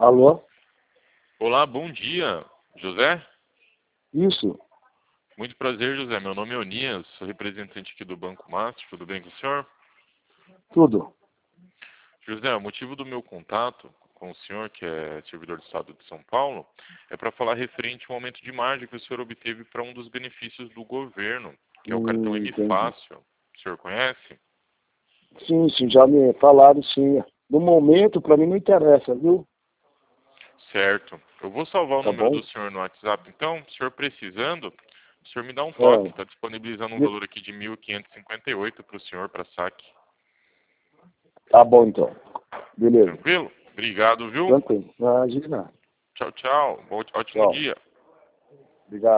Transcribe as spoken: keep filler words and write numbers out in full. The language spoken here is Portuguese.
Alô? Olá, bom dia, José. Isso, Muito prazer, José. Meu nome é Onias, sou representante aqui do Banco Master. Tudo bem com o senhor? tudo. José, o motivo do meu contato com o senhor, que é servidor do Estado de São Paulo, é para falar referente ao aumento de margem que o senhor obteve para um dos benefícios do governo, que é o cartão Hum, M entendi. Fácil. O senhor conhece? Sim, sim, já me falaram, sim. No momento, para mim não interessa, viu? Certo. Eu vou salvar o Tá número bom? do senhor no WhatsApp, então, o senhor precisando, o senhor me dá um toque. É, Está disponibilizando um de- valor aqui de mil quinhentos e cinquenta e oito para o senhor, para saque. tá bom então. Beleza. Tranquilo? Obrigado, viu? Tranquilo. Imagina. Tchau, tchau. Bom- Ótimo Tchau. dia. Obrigado.